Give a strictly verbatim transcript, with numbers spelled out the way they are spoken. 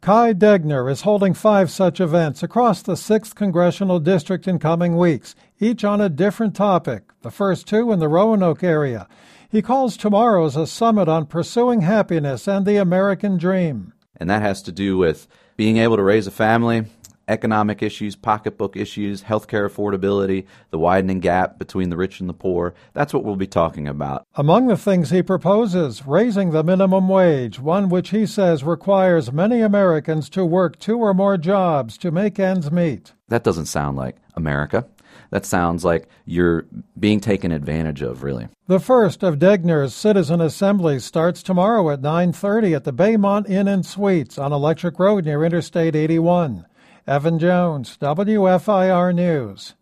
Kai Degner is holding five such events across the sixth Congressional District in coming weeks, each on a different topic, the first two in the Roanoke area. He calls tomorrow's a summit on pursuing happiness and the American dream. And that has to do with being able to raise a family, economic issues, pocketbook issues, healthcare affordability, the widening gap between the rich and the poor. That's what we'll be talking about. Among the things he proposes, raising the minimum wage, one which he says requires many Americans to work two or more jobs to make ends meet. That doesn't sound like America. That sounds like you're being taken advantage of, really. The first of Degner's citizen assemblies starts tomorrow at nine thirty at the Baymont Inn and Suites on Electric Road near Interstate eighty-one. Evan Jones, W F I R News.